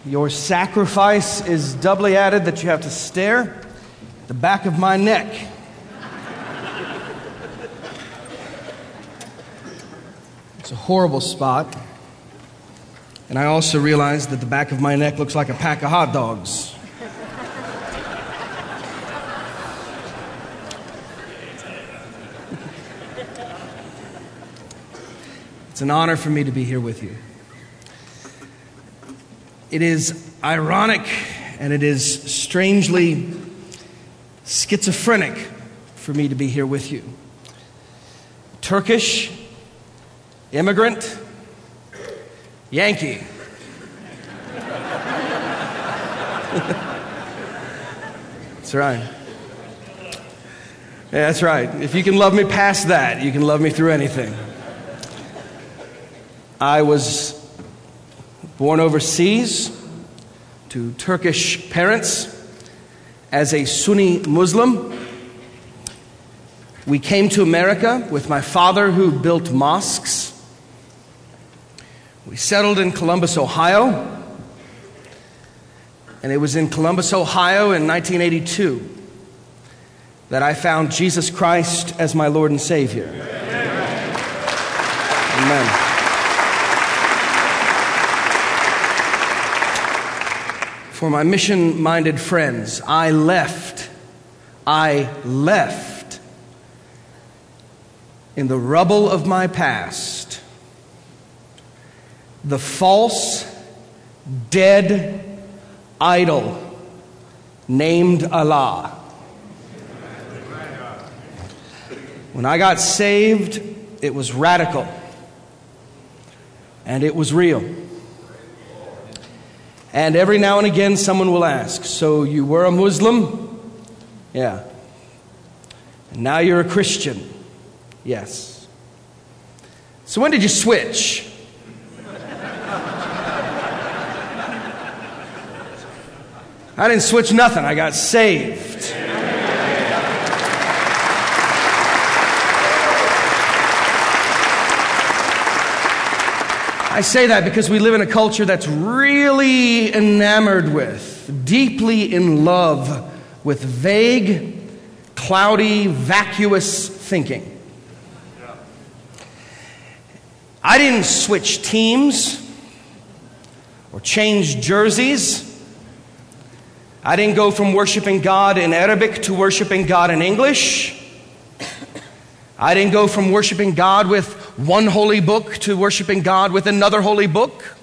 Your sacrifice is doubly added that you have to stare at the back of my neck. It's a horrible spot. And I also realized that the back of my neck looks like a pack of hot dogs. It's an honor for me to be here with you. It is ironic and it is strangely schizophrenic for me to be here with you. Turkish, immigrant, Yankee. That's right. Yeah, that's right. If you can love me past that, you can love me through anything. I was born overseas to Turkish parents as a Sunni Muslim. We came to America with my father, who built mosques. We settled in Columbus, Ohio. And it was in Columbus, Ohio in 1982 that I found Jesus Christ as my Lord and Savior. Amen. For my mission-minded friends, I left in the rubble of my past the false, dead idol named Allah. When I got saved, it was radical and it was real. And every now and again, someone will ask, so you were a Muslim? Yeah. And now you're a Christian? Yes. So when did you switch? I didn't switch nothing. I got saved. I say that because we live in a culture that's really enamored with, deeply in love with vague, cloudy, vacuous thinking. I didn't switch teams or change jerseys. I didn't go from worshiping God in Arabic to worshiping God in English. I didn't go from worshiping God with one holy book to worshiping God with another holy book.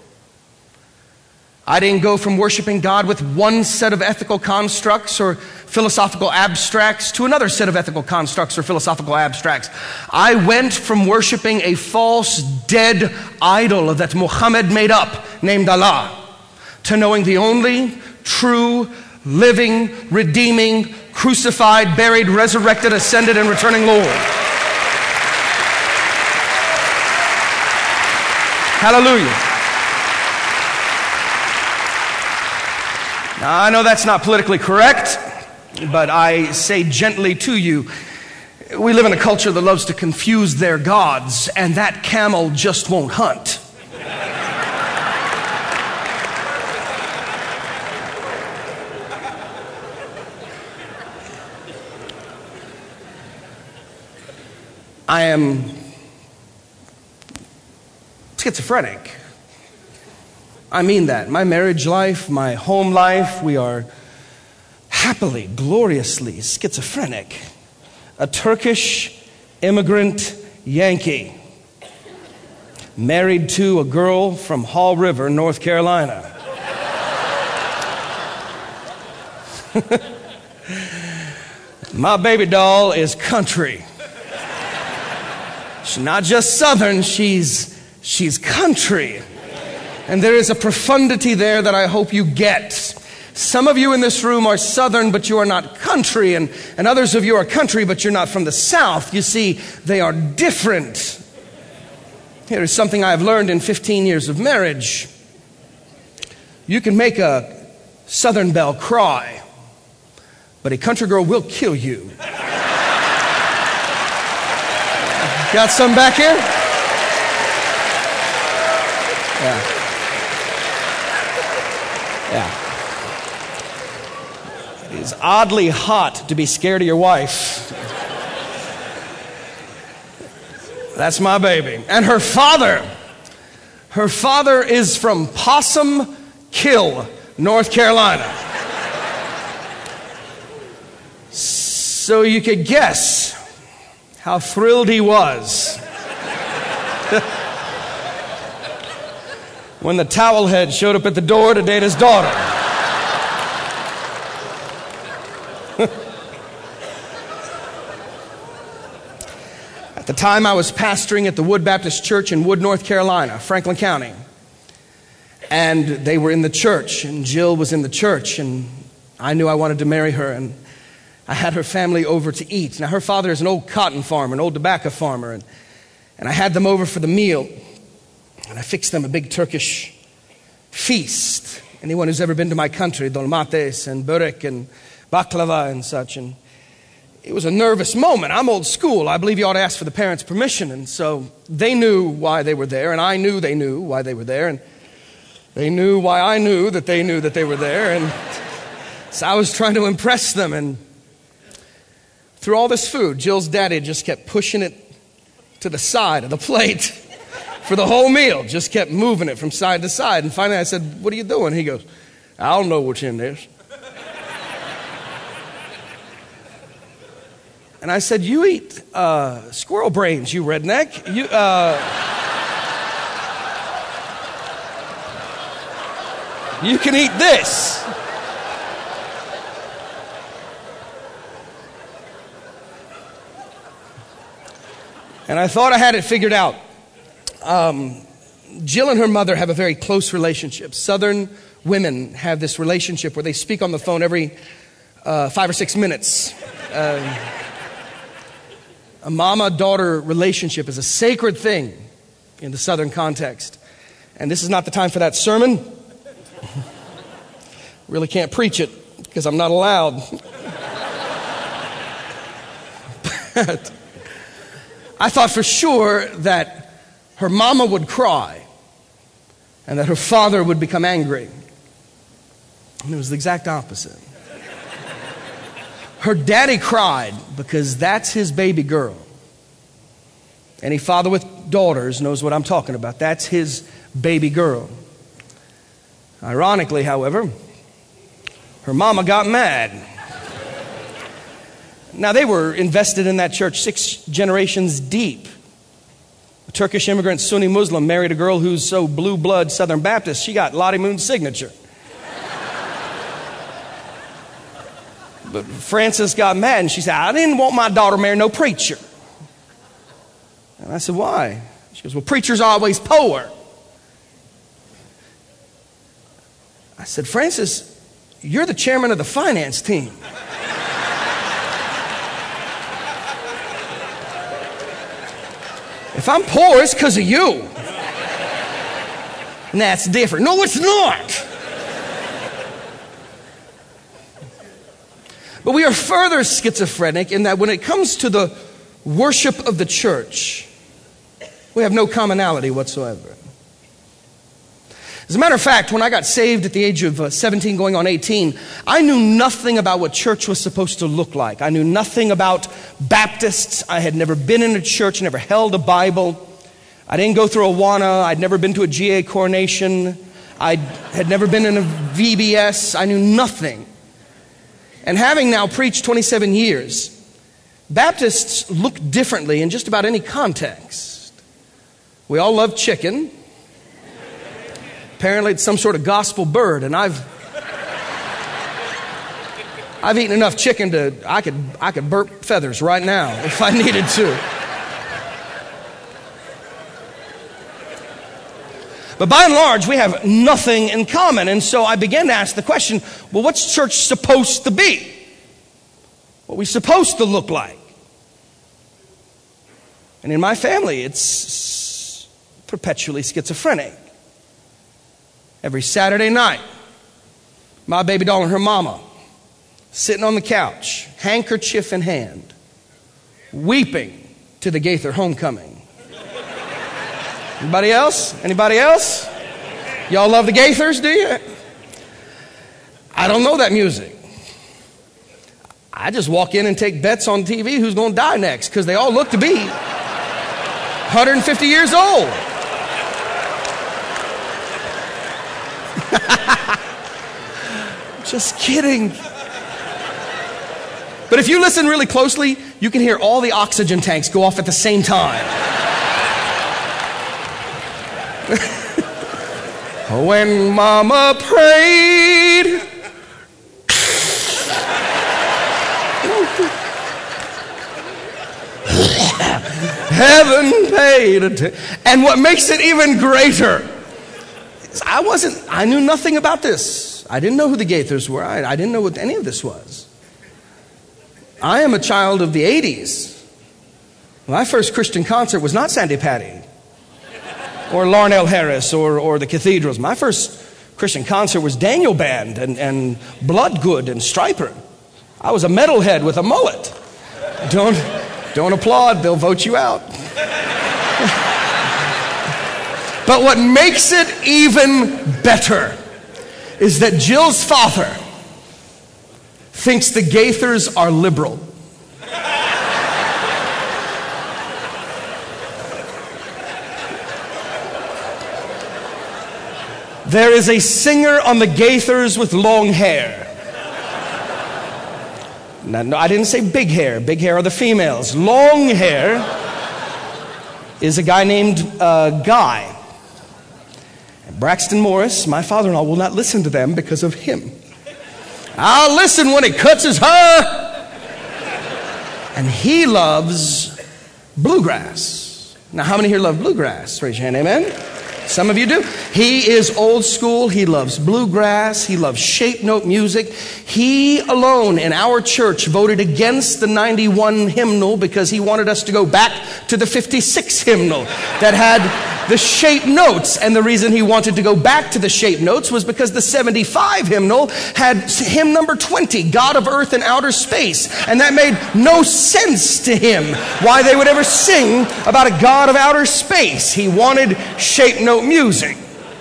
I didn't go from worshiping God with one set of ethical constructs or philosophical abstracts to another set of ethical constructs or philosophical abstracts. I went from worshiping a false, dead idol that Muhammad made up, named Allah, to knowing the only true, living, redeeming, crucified, buried, resurrected, ascended, and returning Lord. Hallelujah. Now, I know that's not politically correct, but I say gently to you, we live in a culture that loves to confuse their gods, and that camel just won't hunt. I am schizophrenic. I mean that. My marriage life, my home life, we are happily, gloriously schizophrenic. A Turkish immigrant Yankee, married to a girl from Hall River, North Carolina. My baby doll is country. She's not just Southern, she's country. And there is a profundity there that I hope you get. Some of you in this room are Southern, but you are not country. And others of you are country, but you're not from the South. You see, they are different. Here is something I've learned in 15 years of marriage. You can make a Southern belle cry, but a country girl will kill you. Got some back here? Yeah. Yeah. It is oddly hot to be scared of your wife. That's my baby. And her father is from Possum Kill, North Carolina. So you could guess how thrilled he was when the towel head showed up at the door to date his daughter. At the time, I was pastoring at the Wood Baptist Church in Wood, North Carolina, Franklin County. And they were in the church, and Jill was in the church, and I knew I wanted to marry her, and I had her family over to eat. Now, her father is an old cotton farmer, an old tobacco farmer, and I had them over for the meal, and I fixed them a big Turkish feast. Anyone who's ever been to my country, dolmates and börek and baklava and such, and it was a nervous moment. I'm old school. I believe you ought to ask for the parents' permission, and so they knew why they were there, and I knew they knew why they were there, and they knew why I knew that they were there, and so I was trying to impress them, and through all this food, Jill's daddy just kept pushing it to the side of the plate for the whole meal. Just kept moving it from side to side. And finally I said, "What are you doing?" He goes, "I don't know what's in this." And I said, "You eat squirrel brains, you redneck. You can eat this." And I thought I had it figured out. Jill and her mother have a very close relationship. Southern women have this relationship where they speak on the phone every 5 or 6 minutes. A mama-daughter relationship is a sacred thing in the Southern context. And this is not the time for that sermon. Really can't preach it because I'm not allowed. But I thought for sure that her mama would cry and that her father would become angry. And it was the exact opposite. Her daddy cried because that's his baby girl. Any father with daughters knows what I'm talking about. That's his baby girl. Ironically, however, her mama got mad. Now, they were invested in that church 6 generations deep. A Turkish immigrant Sunni Muslim married a girl who's so blue blood Southern Baptist, she got Lottie Moon's signature. But Frances got mad and she said, "I didn't want my daughter to marry no preacher." And I said, "Why?" She goes, "Well, preachers are always poor." I said, "Frances, you're the chairman of the finance team. If I'm poor, it's because of you." And that's different. No, it's not. But we are further schizophrenic in that when it comes to the worship of the church, we have no commonality whatsoever. As a matter of fact, when I got saved at the age of 17 going on 18, I knew nothing about what church was supposed to look like. I knew nothing about Baptists. I had never been in a church, never held a Bible. I didn't go through Awana. I'd never been to a GA coronation. I had never been in a VBS. I knew nothing. And having now preached 27 years, Baptists look differently in just about any context. We all love chicken. Apparently it's some sort of gospel bird, and I've eaten enough chicken to I could burp feathers right now if I needed to. But by and large, we have nothing in common. And so I began to ask the question, well, what's church supposed to be? What are we supposed to look like? And in my family, it's perpetually schizophrenic. Every Saturday night, my baby doll and her mama sitting on the couch, handkerchief in hand, weeping to the Gaither homecoming. Anybody else? Anybody else? Y'all love the Gaithers, do you? I don't know that music. I just walk in and take bets on TV who's going to die next because they all look to be 150 years old. Just kidding. But if you listen really closely, you can hear all the oxygen tanks go off at the same time. When Mama prayed, heaven paid attention. And what makes it even greater is I knew nothing about this. I didn't know who the Gaithers were. I didn't know what any of this was. I am a child of the 80s. My first Christian concert was not Sandy Patty or Larnell Harris or the Cathedrals. My first Christian concert was Daniel Band and Bloodgood and Stryper. I was a metalhead with a mullet. Don't applaud, they'll vote you out. But what makes it even better is that Jill's father thinks the Gaithers are liberal. There is a singer on the Gaithers with long hair. Now, no, I didn't say big hair. Big hair are the females. Long hair is a guy named Guy. And Braxton Morris, my father-in-law, will not listen to them because of him. I'll listen when he cuts his hair. And he loves bluegrass. Now, how many here love bluegrass? Raise your hand, amen. Some of you do. He is old school. He loves bluegrass. He loves shape note music. He alone in our church voted against the 91 hymnal because he wanted us to go back to the 56 hymnal that had the shape notes. And the reason he wanted to go back to the shape notes was because the 75 hymnal had hymn number 20, God of Earth and Outer Space. And that made no sense to him why they would ever sing about a God of outer space. He wanted shape note music.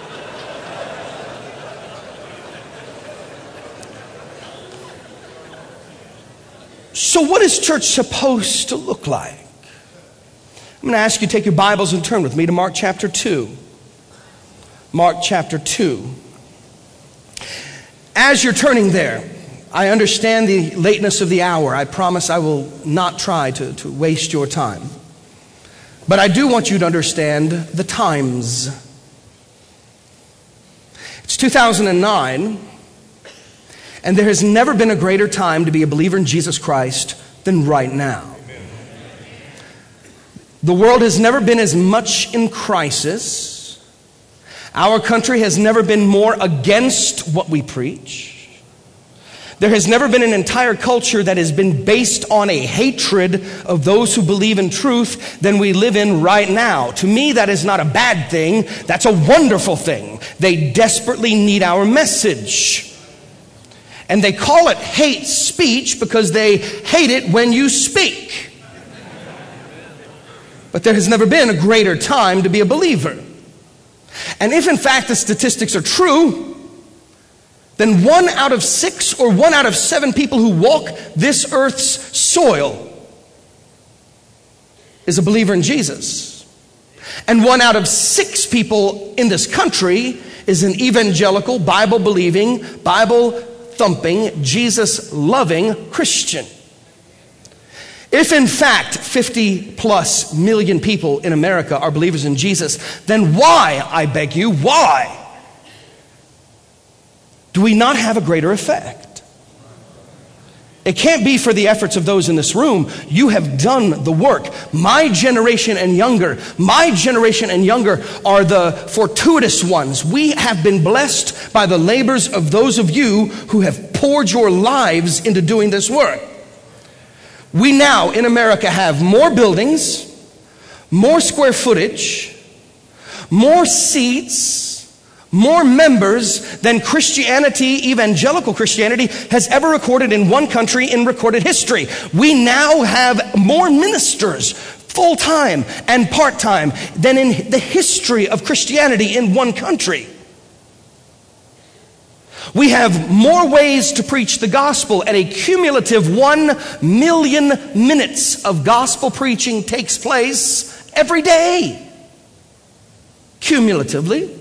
So what is church supposed to look like? I'm going to ask you to take your Bibles and turn with me to Mark chapter 2. Mark chapter 2. As you're turning there, I understand the lateness of the hour. I promise I will not try to waste your time. But I do want you to understand the times. It's 2009, and there has never been a greater time to be a believer in Jesus Christ than right now. The world has never been as much in crisis. Our country has never been more against what we preach. There has never been an entire culture that has been based on a hatred of those who believe in truth than we live in right now. To me, that is not a bad thing. That's a wonderful thing. They desperately need our message. And they call it hate speech because they hate it when you speak. But there has never been a greater time to be a believer. And if in fact the statistics are true, then 1 out of 6 or 1 out of 7 people who walk this earth's soil is a believer in Jesus. And 1 out of 6 people in this country is an evangelical, Bible-believing, Bible-thumping, Jesus-loving Christian. If in fact 50 plus million people in America are believers in Jesus, then why, I beg you, why do we not have a greater effect? It can't be for the efforts of those in this room. You have done the work. My generation and younger are the fortuitous ones. We have been blessed by the labors of those of you who have poured your lives into doing this work. We now in America have more buildings, more square footage, more seats, more members than Christianity, evangelical Christianity, has ever recorded in one country in recorded history. We now have more ministers, full-time and part-time, than in the history of Christianity in one country. We have more ways to preach the gospel, and a cumulative 1 million minutes of gospel preaching takes place every day. Cumulatively.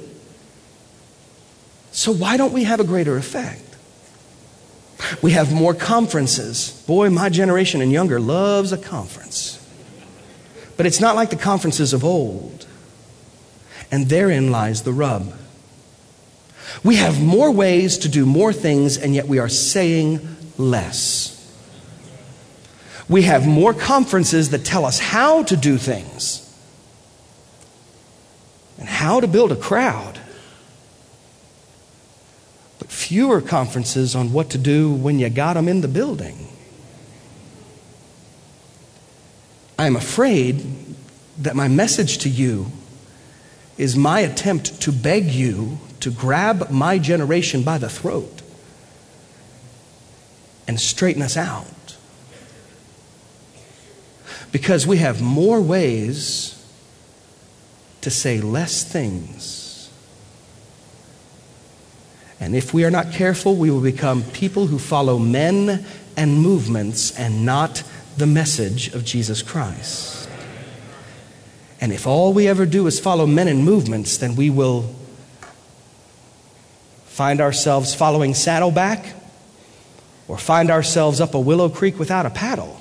So why don't we have a greater effect? We have more conferences. Boy, my generation and younger loves a conference. But it's not like the conferences of old. And therein lies the rub. We have more ways to do more things, and yet we are saying less. We have more conferences that tell us how to do things and how to build a crowd, but fewer conferences on what to do when you got them in the building. I am afraid that my message to you is my attempt to beg you to grab my generation by the throat and straighten us out. Because we have more ways to say less things. And if we are not careful, we will become people who follow men and movements and not the message of Jesus Christ. And if all we ever do is follow men and movements, then we will find ourselves following Saddleback, or find ourselves up a Willow Creek without a paddle,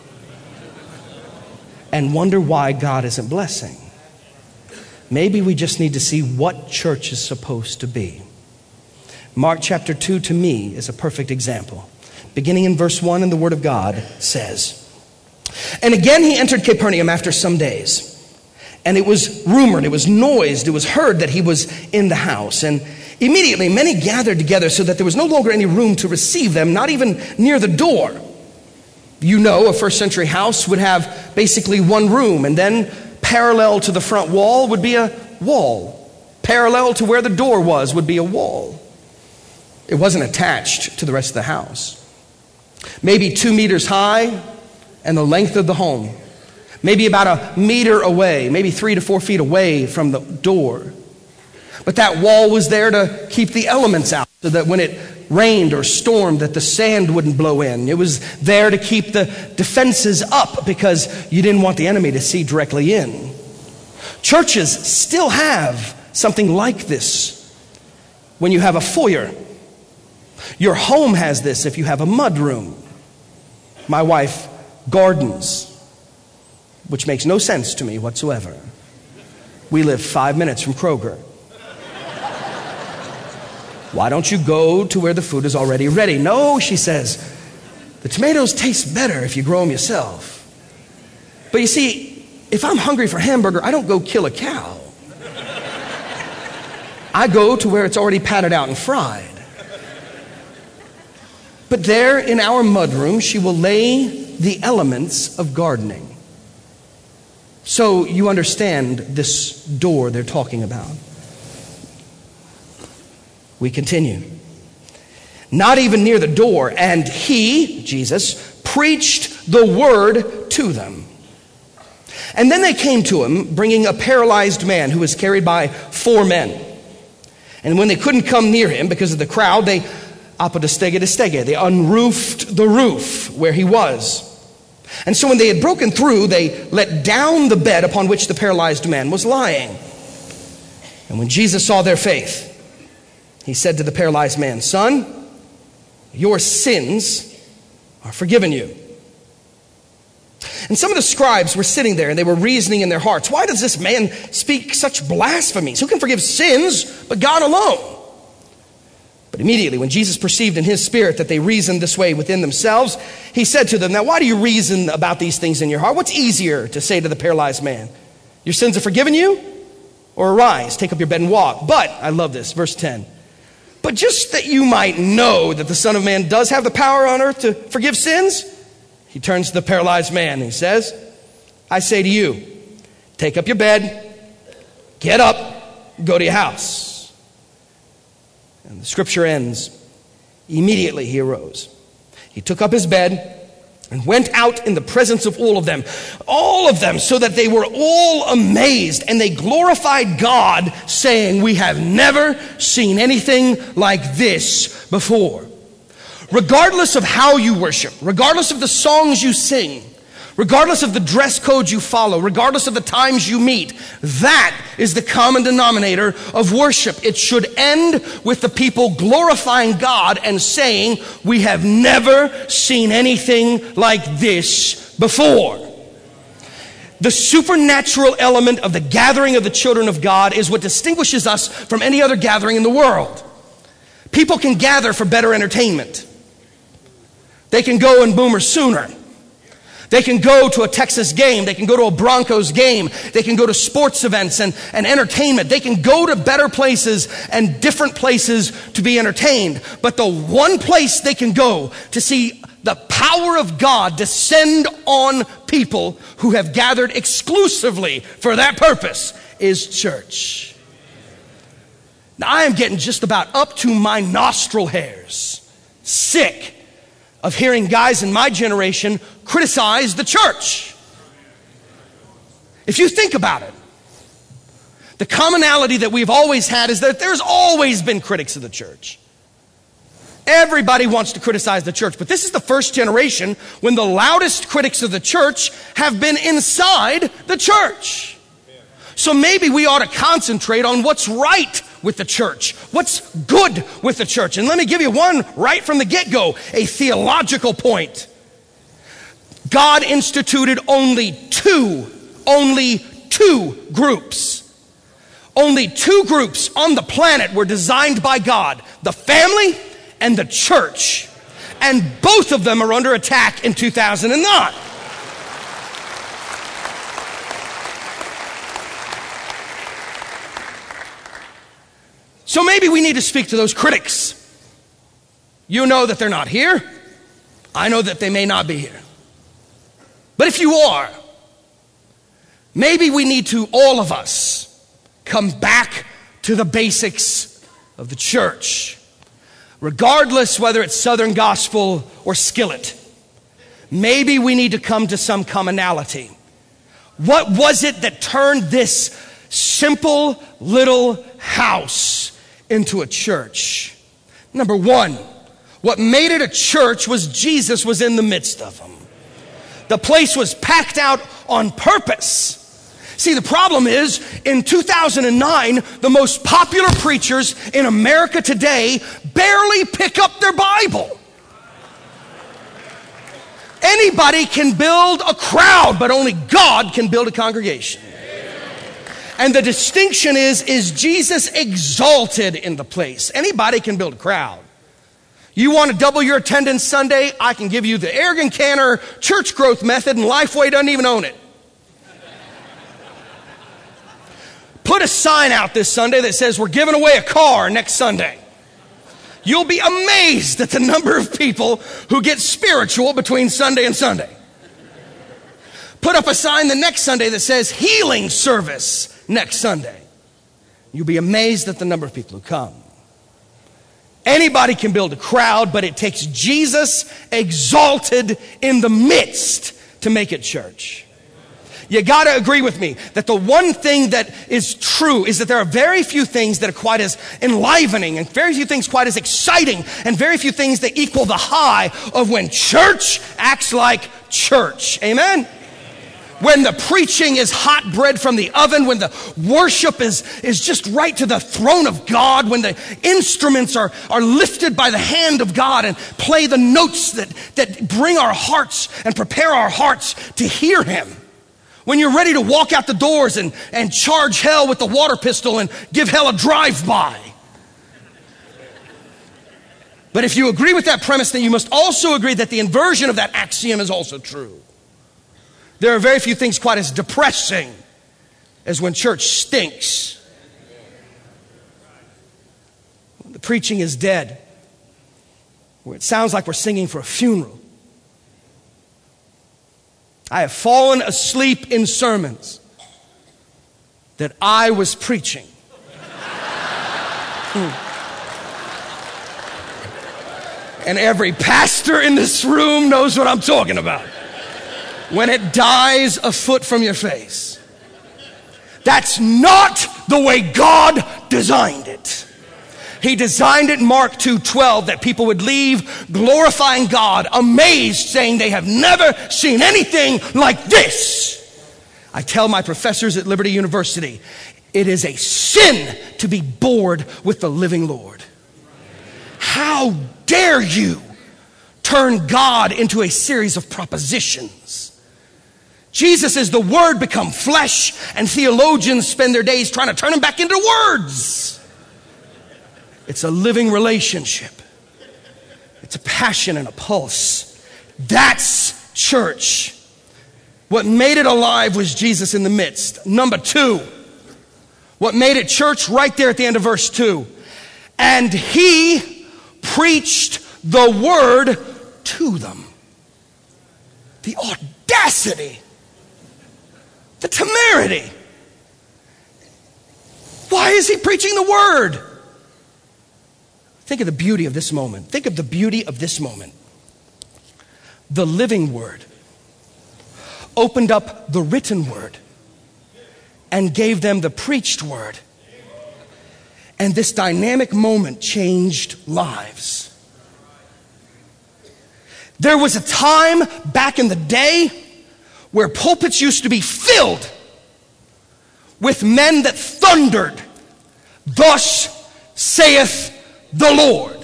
and wonder why God isn't blessing. Maybe we just need to see what church is supposed to be. Mark chapter 2 to me is a perfect example. Beginning in verse 1, and the Word of God says, "And again he entered Capernaum after some days. And it was rumored, it was noised, it was heard that he was in the house. And immediately many gathered together so that there was no longer any room to receive them, not even near the door." You know, a first century house would have basically one room, and then parallel to the front wall would be a wall. Parallel to where the door was would be a wall. It wasn't attached to the rest of the house. Maybe 2 meters high and the length of the home. Maybe about a meter away, maybe 3 to 4 feet away from the door. But that wall was there to keep the elements out, so that when it rained or stormed, that the sand wouldn't blow in. It was there to keep the defenses up, because you didn't want the enemy to see directly in. Churches still have something like this when you have a foyer. Your home has this if you have a mud room. My wife gardens, which makes no sense to me whatsoever. We live 5 minutes from Kroger. Why don't you go to where the food is already ready? No, she says, the tomatoes taste better if you grow them yourself. But you see, if I'm hungry for hamburger, I don't go kill a cow. I go to where it's already patted out and fried. But there in our mudroom, she will lay the elements of gardening. So you understand this door they're talking about. We continue. Not even near the door, and he, Jesus, preached the word to them. And then they came to him, bringing a paralyzed man who was carried by 4 men. And when they couldn't come near him because of the crowd, they unroofed the roof where he was. And so when they had broken through, they let down the bed upon which the paralyzed man was lying. And when Jesus saw their faith, he said to the paralyzed man, "Son, your sins are forgiven you." And some of the scribes were sitting there, and they were reasoning in their hearts, "Why does this man speak such blasphemies? Who can forgive sins but God alone?" But immediately when Jesus perceived in his spirit that they reasoned this way within themselves, he said to them, "Now why do you reason about these things in your heart? What's easier to say to the paralyzed man? Your sins are forgiven you? Or arise, take up your bed and walk." But, I love this, verse 10. "But just that you might know that the Son of Man does have the power on earth to forgive sins," he turns to the paralyzed man and he says, "I say to you, take up your bed, get up, go to your house." And the scripture ends, immediately he arose. He took up his bed and went out in the presence of all of them, so that they were all amazed, and they glorified God, saying, we have never seen anything like this before. Regardless of how you worship, regardless of the songs you sing, regardless of the dress code you follow, regardless of the times you meet, that is the common denominator of worship. It should end with the people glorifying God and saying, we have never seen anything like this before. The supernatural element of the gathering of the children of God is what distinguishes us from any other gathering in the world. People can gather for better entertainment. They can go and Boomer Sooner. They can go to a Texas game. They can go to a Broncos game. They can go to sports events and entertainment. They can go to better places and different places to be entertained. But the one place they can go to see the power of God descend on people who have gathered exclusively for that purpose is church. Now, I am getting just about up to my nostril hairs, sick of hearing guys in my generation criticize the church. If you think about it, the commonality that we've always had is that there's always been critics of the church. Everybody wants to criticize the church, but this is the first generation when the loudest critics of the church have been inside the church. So maybe we ought to concentrate on what's right with the church, what's good with the church. And let me give you one right from the get-go, a theological point. God instituted only two groups. Only two groups on the planet were designed by God, the family and the church. And both of them are under attack in 2009. So maybe we need to speak to those critics. You know that they're not here. I know that they may not be here. But if you are, maybe we need to, all of us, come back to the basics of the church. Regardless whether it's Southern Gospel or Skillet, maybe we need to come to some commonality. What was it that turned this simple little house into a church? Number one, what made it a church was Jesus was in the midst of them. The place was packed out on purpose. See, the problem is, in 2009, the most popular preachers in America today barely pick up their Bible. Anybody can build a crowd, but only God can build a congregation. And the distinction is Jesus exalted in the place? Anybody can build a crowd. You want to double your attendance Sunday? I can give you the Arrogant Canner church growth method, and Lifeway doesn't even own it. Put a sign out this Sunday that says we're giving away a car next Sunday. You'll be amazed at the number of people who get spiritual between Sunday and Sunday. Put up a sign the next Sunday that says healing service next Sunday. You'll be amazed at the number of people who come. Anybody can build a crowd, but it takes Jesus exalted in the midst to make it church. You got to agree with me that the one thing that is true is that there are very few things that are quite as enlivening and very few things quite as exciting and very few things that equal the high of when church acts like church. Amen? When the preaching is hot bread from the oven, when the worship is just right to the throne of God, when the instruments are lifted by the hand of God and play the notes that bring our hearts and prepare our hearts to hear Him. When you're ready to walk out the doors and charge hell with the water pistol and give hell a drive-by. But if you agree with that premise, then you must also agree that the inversion of that axiom is also true. There are very few things quite as depressing as when church stinks. When the preaching is dead. Where it sounds like we're singing for a funeral. I have fallen asleep in sermons that I was preaching. And every pastor in this room knows what I'm talking about. When it dies a foot from your face. That's not the way God designed it. He designed it, Mark 2:12, that people would leave glorifying God, amazed, saying they have never seen anything like this. I tell my professors at Liberty University, it is a sin to be bored with the living Lord. How dare you turn God into a series of propositions? Jesus is the Word become flesh, and theologians spend their days trying to turn him back into words. It's a living relationship. It's a passion and a pulse. That's church. What made it alive was Jesus in the midst. Number 2, what made it church, right there at the end of verse 2. And he preached the word to them. The audacity. The temerity. Why is he preaching the word? Think of the beauty of this moment. Think of the beauty of this moment. The living word opened up the written word and gave them the preached word. And this dynamic moment changed lives. There was a time back in the day where pulpits used to be filled with men that thundered, "Thus saith the Lord."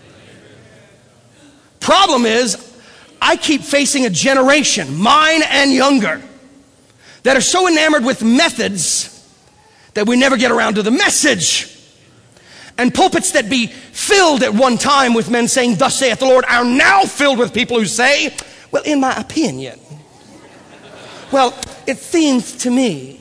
Problem is, I keep facing a generation, mine and younger, that are so enamored with methods that we never get around to the message. And pulpits that be filled at one time with men saying, "Thus saith the Lord," are now filled with people who say, "Well, in my opinion. Well, it seems to me."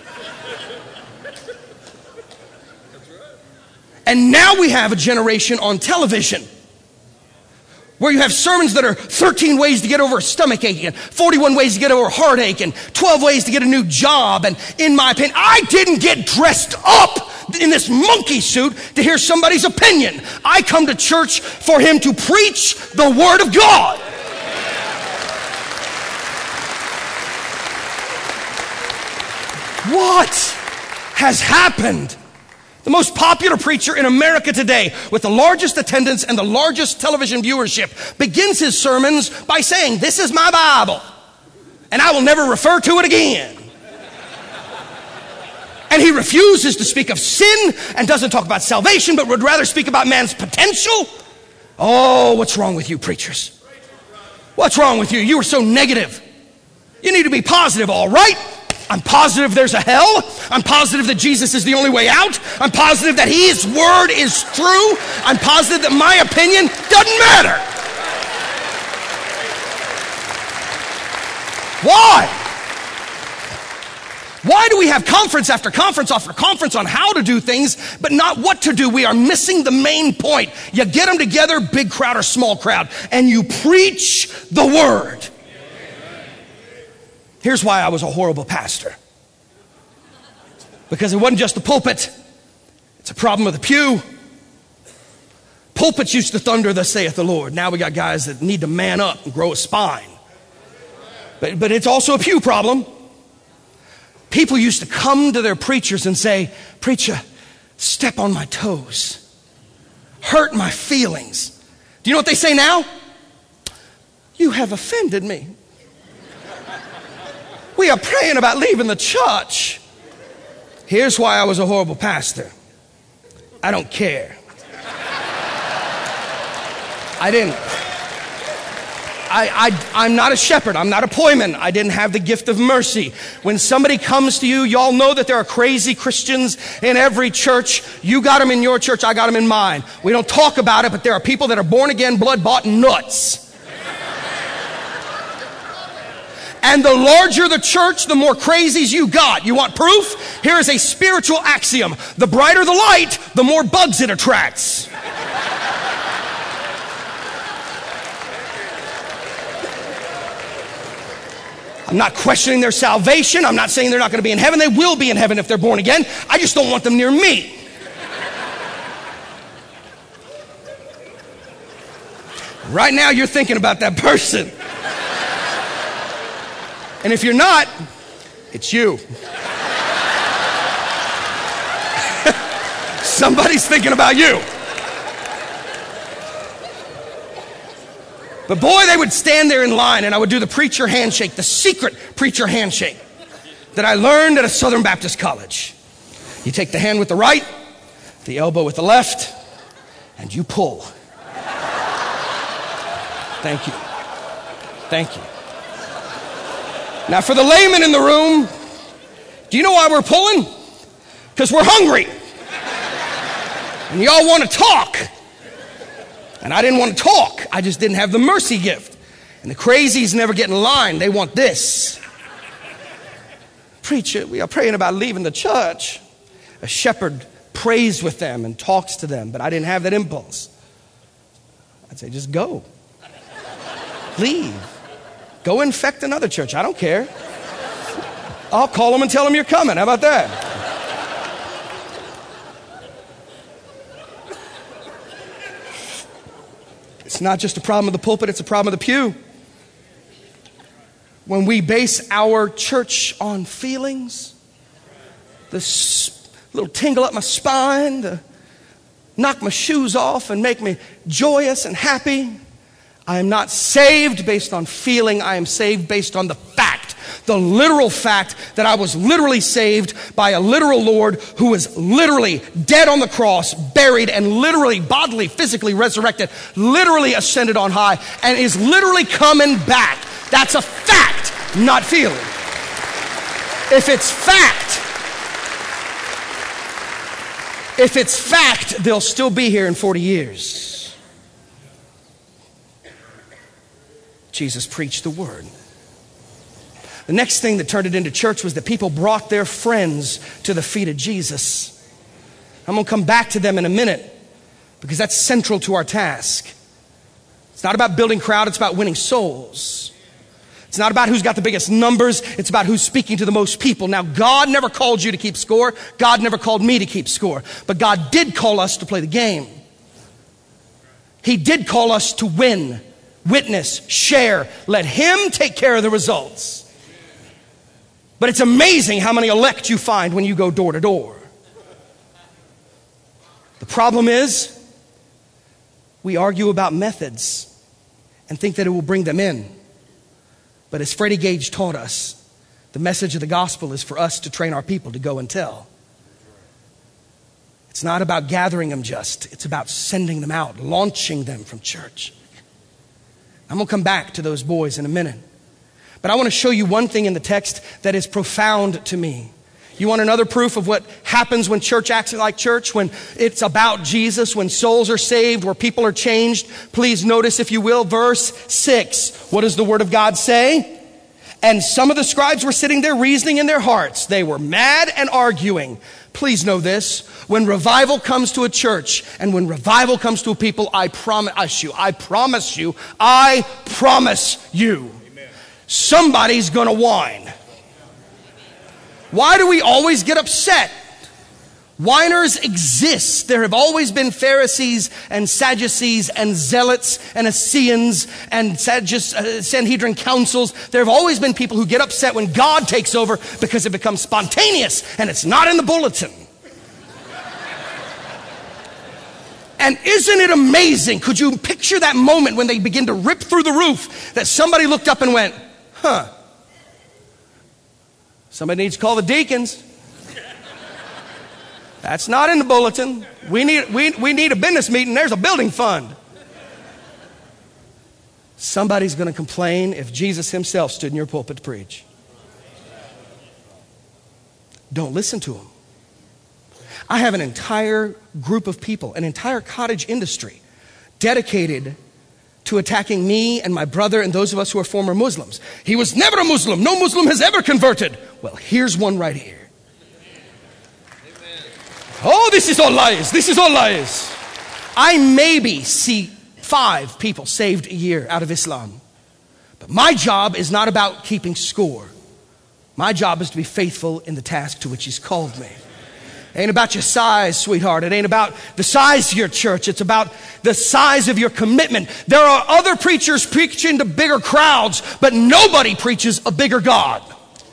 And now we have a generation on television where you have sermons that are 13 ways to get over a stomach ache, and 41 ways to get over a heartache, and 12 ways to get a new job. And in my opinion, I didn't get dressed up in this monkey suit to hear somebody's opinion. I come to church for him to preach the word of God. What has happened? The most popular preacher in America today, with the largest attendance and the largest television viewership, begins his sermons by saying, "This is my Bible, and I will never refer to it again." And he refuses to speak of sin and doesn't talk about salvation, but would rather speak about man's potential. Oh, what's wrong with you, preachers? What's wrong with you? You are so negative. You need to be positive, all right? I'm positive there's a hell. I'm positive that Jesus is the only way out. I'm positive that his word is true. I'm positive that my opinion doesn't matter. Why? Why do we have conference after conference after conference on how to do things, but not what to do? We are missing the main point. You get them together, big crowd or small crowd, and you preach the word. Here's why I was a horrible pastor. Because it wasn't just the pulpit. It's a problem with the pew. Pulpits used to thunder, "Thus saith the Lord." Now we got guys that need to man up and grow a spine. But it's also a pew problem. People used to come to their preachers and say, "Preacher, step on my toes. Hurt my feelings." Do you know what they say now? "You have offended me. We are praying about leaving the church." Here's why I was a horrible pastor. I don't care. I didn't. I'm not a shepherd. I'm not a poyman. I didn't have the gift of mercy. When somebody comes to you, y'all know that there are crazy Christians in every church. You got them in your church. I got them in mine. We don't talk about it, but there are people that are born again, blood-bought nuts. And the larger the church, the more crazies you got. You want proof? Here is a spiritual axiom. The brighter the light, the more bugs it attracts. I'm not questioning their salvation. I'm not saying they're not going to be in heaven. They will be in heaven if they're born again. I just don't want them near me. Right now, you're thinking about that person. And if you're not, it's you. Somebody's thinking about you. But boy, they would stand there in line and I would do the preacher handshake, the secret preacher handshake that I learned at a Southern Baptist college. You take the hand with the right, the elbow with the left, and you pull. Thank you. Thank you. Now for the layman in the room, do you know why we're pulling? Because we're hungry. And y'all want to talk. And I didn't want to talk. I just didn't have the mercy gift. And the crazies never get in line. They want this. Preacher, we are praying about leaving the church. A shepherd prays with them and talks to them, but I didn't have that impulse. I'd say, just go. Leave. Go infect another church. I don't care. I'll call them and tell them you're coming. How about that? It's not just a problem of the pulpit, it's a problem of the pew. When we base our church on feelings, this little tingle up my spine, to knock my shoes off and make me joyous and happy, I am not saved based on feeling. I am saved based on the fact, the literal fact that I was literally saved by a literal Lord who was literally dead on the cross, buried, and literally, bodily, physically resurrected, literally ascended on high, and is literally coming back. That's a fact, not feeling. If it's fact, they'll still be here in 40 years. Jesus preached the word. The next thing that turned it into church was that people brought their friends to the feet of Jesus. I'm going to come back to them in a minute because that's central to our task. It's not about building crowd, it's about winning souls. It's not about who's got the biggest numbers, it's about who's speaking to the most people. Now, God never called you to keep score. God never called me to keep score. But God did call us to play the game. He did call us to win, witness, share. Let Him take care of the results. But it's amazing how many elect you find when you go door to door. The problem is, we argue about methods and think that it will bring them in. But as Freddie Gage taught us, the message of the gospel is for us to train our people to go and tell. It's not about gathering them just. It's about sending them out, launching them from church. I'm going to come back to those boys in a minute. But I want to show you one thing in the text that is profound to me. You want another proof of what happens when church acts like church? When it's about Jesus, when souls are saved, where people are changed? Please notice, if you will, verse 6. What does the Word of God say? And some of the scribes were sitting there reasoning in their hearts. They were mad and arguing. Please know this. When revival comes to a church and when revival comes to a people, I promise you, somebody's going to whine. Why do we always get upset? Whiners exist. There have always been Pharisees and Sadducees and Zealots and Essenes and Sanhedrin councils. There have always been people who get upset when God takes over because it becomes spontaneous and it's not in the bulletin. And isn't it amazing? Could you picture that moment when they begin to rip through the roof that somebody looked up and went, huh? Somebody needs to call the deacons. That's not in the bulletin. We need a business meeting. There's a building fund. Somebody's going to complain if Jesus himself stood in your pulpit to preach. Don't listen to him. I have an entire group of people, an entire cottage industry dedicated to attacking me and my brother and those of us who are former Muslims. He was never a Muslim. No Muslim has ever converted. Well, here's one right here. Oh, this is all lies. This is all lies. I maybe see 5 people saved a year out of Islam. But my job is not about keeping score. My job is to be faithful in the task to which he's called me. Ain't about your size, sweetheart. It ain't about the size of your church. It's about the size of your commitment. There are other preachers preaching to bigger crowds, but nobody preaches a bigger God.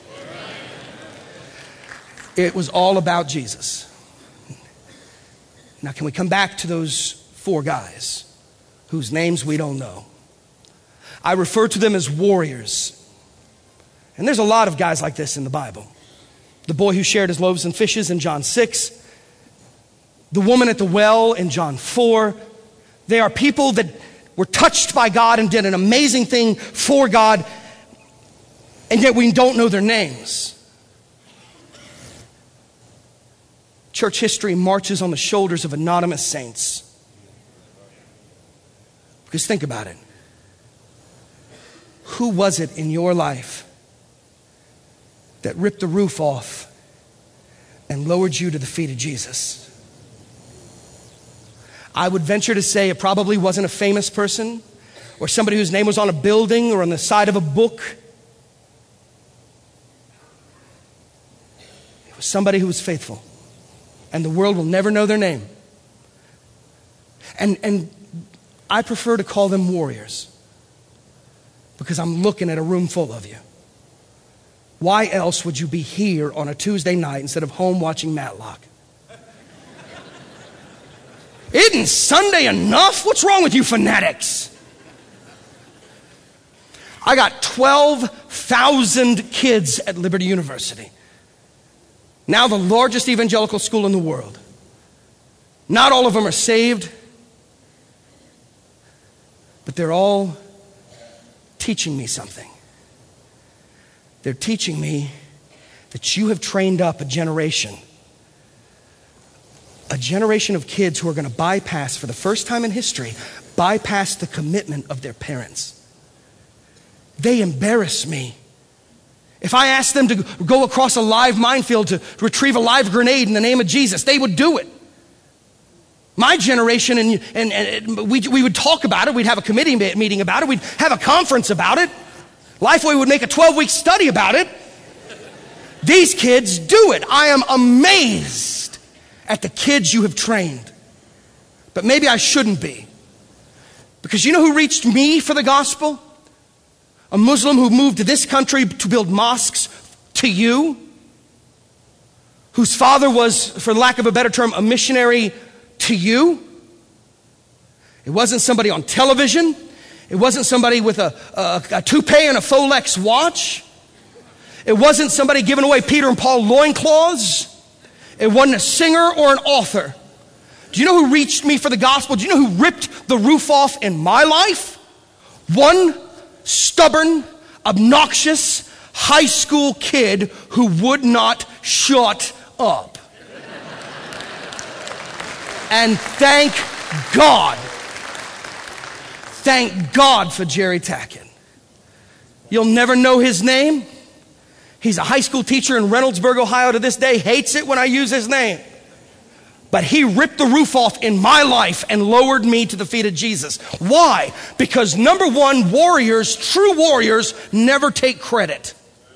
It was all about Jesus. Now, can we come back to those 4 guys whose names we don't know? I refer to them as warriors. And there's a lot of guys like this in the Bible. The boy who shared his loaves and fishes in John 6. The woman at the well in John 4. They are people that were touched by God and did an amazing thing for God, and yet we don't know their names. Church history marches on the shoulders of anonymous saints. Because think about it. Who was it in your life that ripped the roof off and lowered you to the feet of Jesus? I would venture to say it probably wasn't a famous person or somebody whose name was on a building or on the side of a book. It was somebody who was faithful, and the world will never know their name. And I prefer to call them warriors because I'm looking at a room full of you. Why else would you be here on a Tuesday night instead of home watching Matlock? Isn't Sunday enough? What's wrong with you fanatics? I got 12,000 kids at Liberty University. Now the largest evangelical school in the world. Not all of them are saved, but they're all teaching me something. They're teaching me that you have trained up a generation of kids who are going to bypass, for the first time in history, bypass the commitment of their parents. They embarrass me. If I asked them to go across a live minefield to retrieve a live grenade in the name of Jesus, they would do it. My generation, and we would talk about it. We'd have a committee meeting about it. We'd have a conference about it. Lifeway would make a 12-week study about it. These kids do it. I am amazed at the kids you have trained. But maybe I shouldn't be. Because you know who reached me for the gospel? A Muslim who moved to this country to build mosques to you. Whose father was, for lack of a better term, a missionary to you. It wasn't somebody on television. It wasn't somebody with a toupee and a Folex watch. It wasn't somebody giving away Peter and Paul loincloths. It wasn't a singer or an author. Do you know who reached me for the gospel? Do you know who ripped the roof off in my life? One stubborn, obnoxious high school kid who would not shut up. And thank God for Jerry Tacken. You'll never know his name. He's a high school teacher in Reynoldsburg, Ohio to this day, hates it when I use his name. But he ripped the roof off in my life and lowered me to the feet of Jesus. Why? Because number one, warriors, true warriors, never take credit.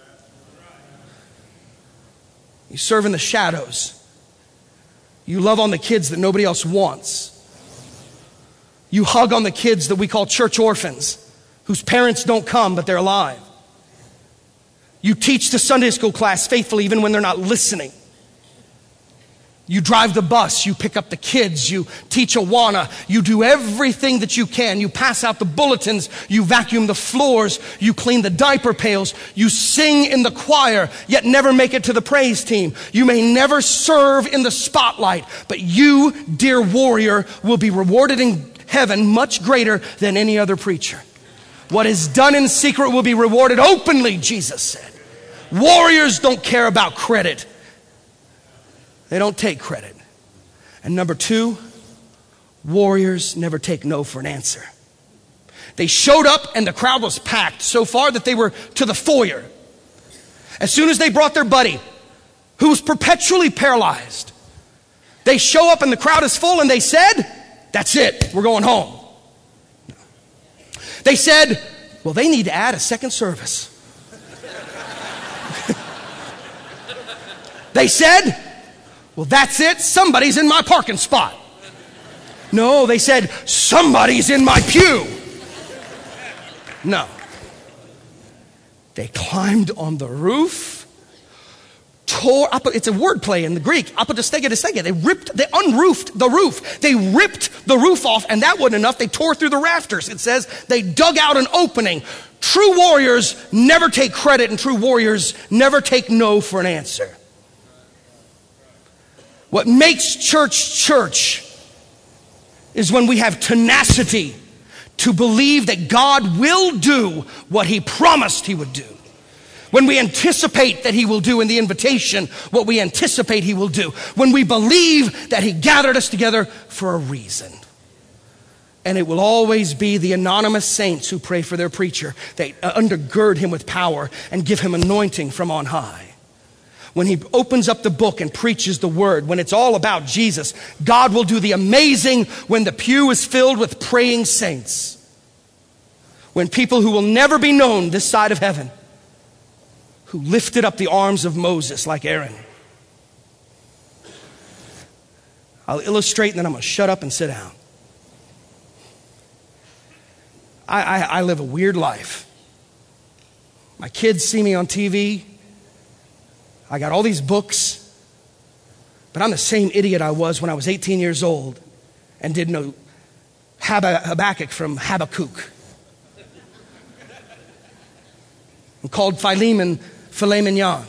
You serve in the shadows. You love on the kids that nobody else wants. You hug on the kids that we call church orphans, whose parents don't come, but they're alive. You teach the Sunday school class faithfully even when they're not listening. You drive the bus, you pick up the kids, you teach Awana, you do everything that you can. You pass out the bulletins, you vacuum the floors, you clean the diaper pails, you sing in the choir, yet never make it to the praise team. You may never serve in the spotlight, but you, dear warrior, will be rewarded in heaven much greater than any other preacher. What is done in secret will be rewarded openly, Jesus said. Warriors don't care about credit. They don't take credit. And number two, warriors never take no for an answer. They showed up and the crowd was packed so far that they were to the foyer. As soon as they brought their buddy, who was perpetually paralyzed, they show up and the crowd is full and they said, "That's it, we're going home." They said, "Well, they need to add a second service." They said, Well, that's it. Somebody's in my parking spot. No, they said, somebody's in my pew. No. They climbed on the roof, it's a wordplay in the Greek, apodistege. They unroofed the roof. They ripped the roof off, and that wasn't enough. They tore through the rafters. It says they dug out an opening. True warriors never take credit, and true warriors never take no for an answer. What makes church is when we have tenacity to believe that God will do what he promised he would do. When we anticipate that he will do in the invitation what we anticipate he will do. When we believe that he gathered us together for a reason. And it will always be the anonymous saints who pray for their preacher. They undergird him with power and give him anointing from on high. When he opens up the book and preaches the word, when it's all about Jesus, God will do the amazing when the pew is filled with praying saints. When people who will never be known this side of heaven, who lifted up the arms of Moses like Aaron. I'll illustrate and then I'm going to shut up and sit down. I live a weird life. My kids see me on TV. I got all these books, but I'm the same idiot I was when I was 18 years old and didn't know Habakkuk from Habakkuk. And called Philemon filet mignon.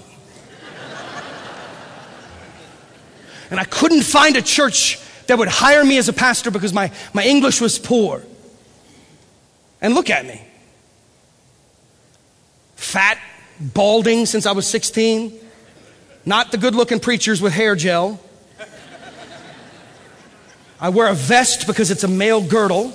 And I couldn't find a church that would hire me as a pastor because my English was poor. And look at me. Fat, balding since I was 16. Not the good-looking preachers with hair gel. I wear a vest because it's a male girdle.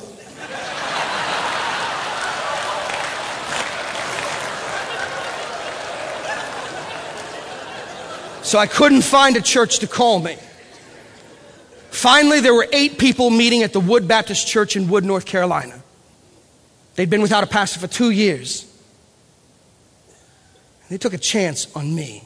So I couldn't find a church to call me. Finally, there were 8 people meeting at the Wood Baptist Church in Wood, North Carolina. They'd been without a pastor for 2 years. They took a chance on me.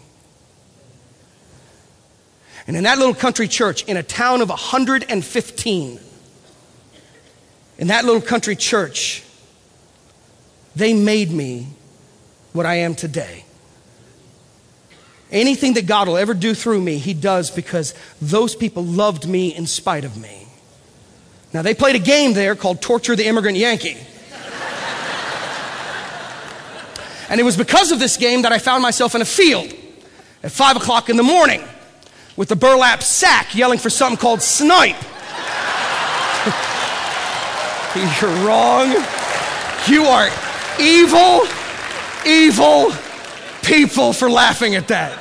And in that little country church, in a town of 115, in that little country church, they made me what I am today. Anything that God will ever do through me, he does because those people loved me in spite of me. Now, they played a game there called Torture the Immigrant Yankee. And it was because of this game that I found myself in a field at 5 o'clock in the morning with a burlap sack yelling for something called snipe. You're wrong. You are evil, evil people for laughing at that.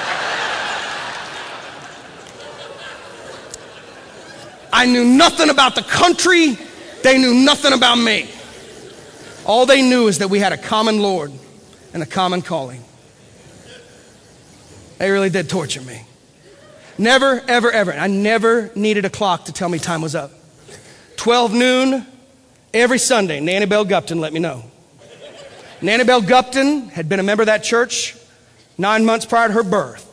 I knew nothing about the country. They knew nothing about me. All they knew is that we had a common Lord and a common calling. They really did torture me. Never, ever, ever. I never needed a clock to tell me time was up. 12 noon, every Sunday, Nanny Bell Gupton let me know. Nanny Bell Gupton had been a member of that church 9 months prior to her birth.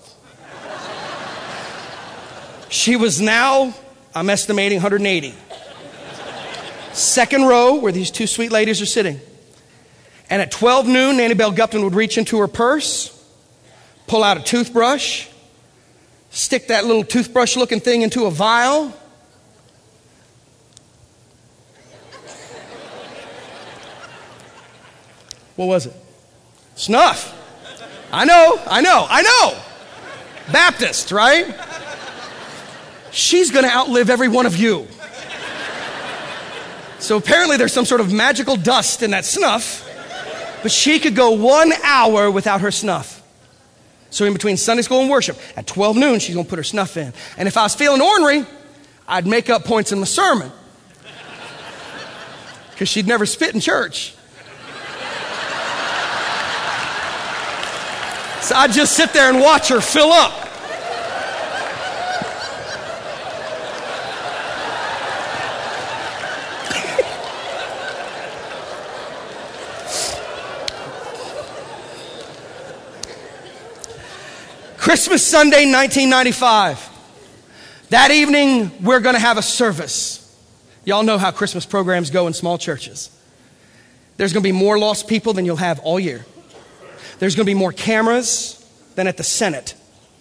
She was now, I'm estimating, 180. Second row where these 2 sweet ladies are sitting. And at 12 noon, Nanny Bell Gupton would reach into her purse, pull out a toothbrush, stick that little toothbrush-looking thing into a vial. What was it? Snuff. I know. Baptist, right? She's going to outlive every one of you. So apparently there's some sort of magical dust in that snuff, but she could go 1 hour without her snuff. So in between Sunday school and worship, at 12 noon, she's going to put her snuff in. And if I was feeling ornery, I'd make up points in my sermon. Because she'd never spit in church. So I'd just sit there and watch her fill up. Christmas Sunday, 1995. That evening, we're going to have a service. Y'all know how Christmas programs go in small churches. There's going to be more lost people than you'll have all year. There's going to be more cameras than at the Senate.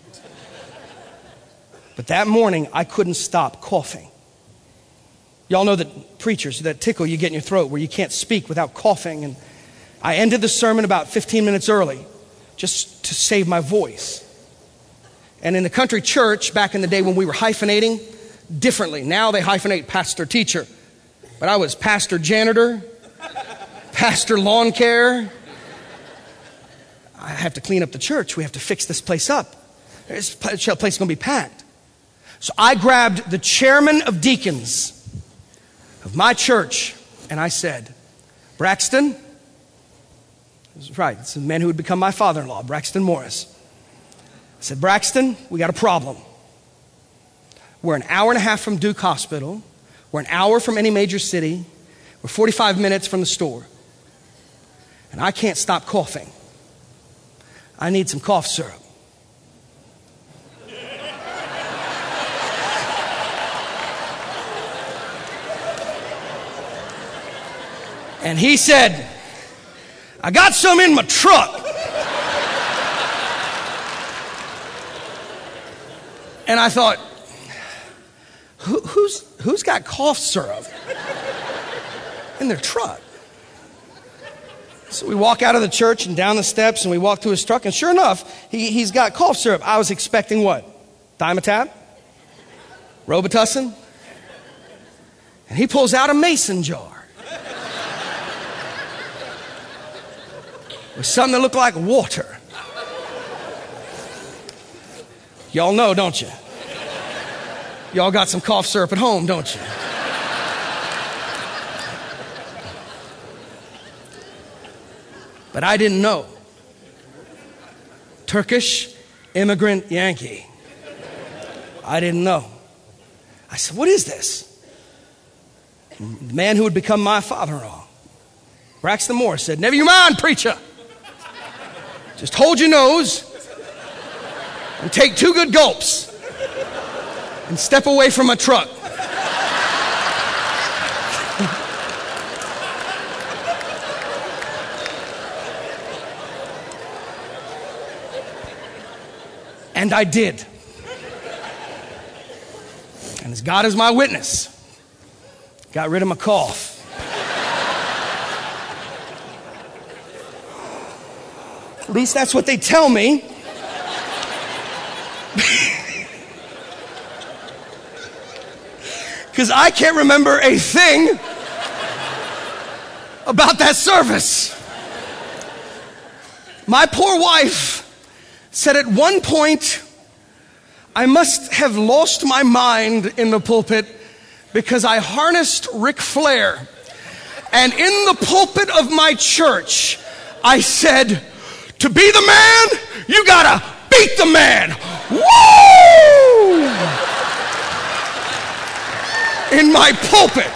But that morning, I couldn't stop coughing. Y'all know that preachers, that tickle you get in your throat where you can't speak without coughing. And I ended the sermon about 15 minutes early just to save my voice. And in the country church, back in the day when we were hyphenating differently, now they hyphenate pastor teacher. But I was pastor janitor, pastor lawn care. I have to clean up the church. We have to fix this place up. This place is going to be packed. So I grabbed the chairman of deacons of my church and I said, Braxton, this is right, it's the man who would become my father-in-law, Braxton Morris. I said, Braxton, we got a problem. We're an hour and a half from Duke Hospital. We're an hour from any major city. We're 45 minutes from the store. And I can't stop coughing. I need some cough syrup. And he said, I got some in my truck. And I thought, who's got cough syrup in their truck? So we walk out of the church and down the steps and we walk to his truck and sure enough, he's got cough syrup. I was expecting what? Dimetap? Robitussin? And he pulls out a mason jar. With something that looked like water. Y'all know, don't you? Y'all got some cough syrup at home, don't you? But I didn't know. Turkish immigrant Yankee. I didn't know. I said, what is this? The man who would become my father-in-law, Braxton Morris, said, never you mind, preacher. Just hold your nose and take 2 good gulps and step away from my truck. And I did. And as God is my witness, got rid of my cough. At least that's what they tell me. Because I can't remember a thing about that service. My poor wife said at one point, I must have lost my mind in the pulpit because I harnessed Ric Flair. And in the pulpit of my church, I said, to be the man, you gotta beat the man. Woo! In my pulpit.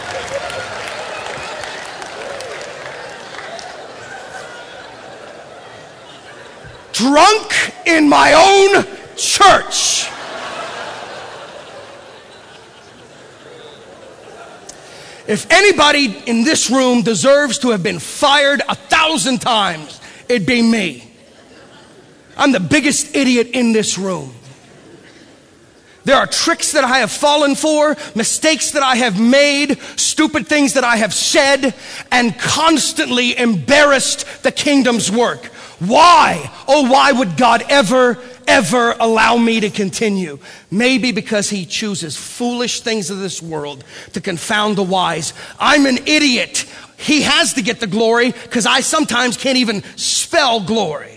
Drunk in my own church. If anybody in this room deserves to have been fired 1,000 times, it'd be me. I'm the biggest idiot in this room. There are tricks that I have fallen for, mistakes that I have made, stupid things that I have said, and constantly embarrassed the kingdom's work. Why? Oh, why would God ever allow me to continue? Maybe because he chooses foolish things of this world to confound the wise. I'm an idiot. He has to get the glory because I sometimes can't even spell glory.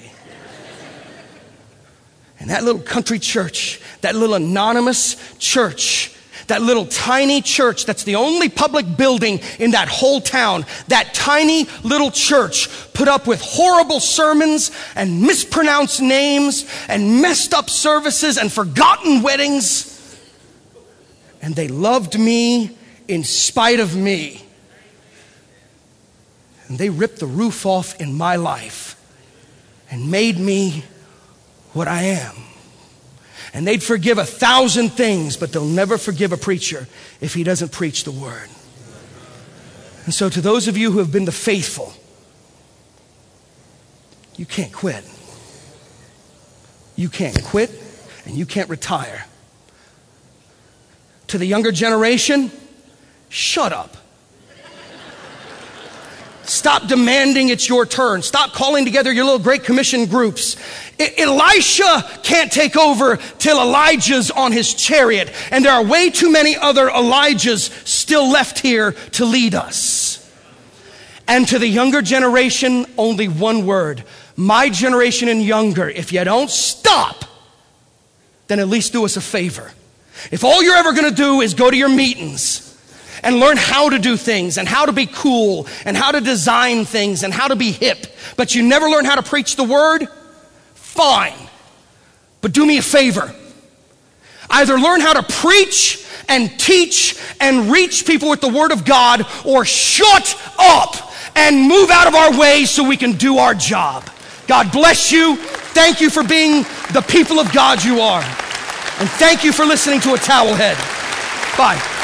And that little country church, that little anonymous church, that little tiny church that's the only public building in that whole town, that tiny little church put up with horrible sermons and mispronounced names and messed up services and forgotten weddings. And they loved me in spite of me. And they ripped the roof off in my life and made me what I am. And they'd forgive 1,000 things, but they'll never forgive a preacher if he doesn't preach the word. And so to those of you who have been the faithful, you can't quit. You can't quit and you can't retire. To the younger generation, shut up. Stop demanding it's your turn. Stop calling together your little Great Commission groups. Elisha can't take over till Elijah's on his chariot. And there are way too many other Elijahs still left here to lead us. And to the younger generation, only one word. My generation and younger, if you don't stop, then at least do us a favor. If all you're ever going to do is go to your meetings and learn how to do things and how to be cool and how to design things and how to be hip, but you never learn how to preach the word, fine. But do me a favor. Either learn how to preach and teach and reach people with the word of God, or shut up and move out of our way so we can do our job. God bless you. Thank you for being the people of God you are. And thank you for listening to a towel head. Bye.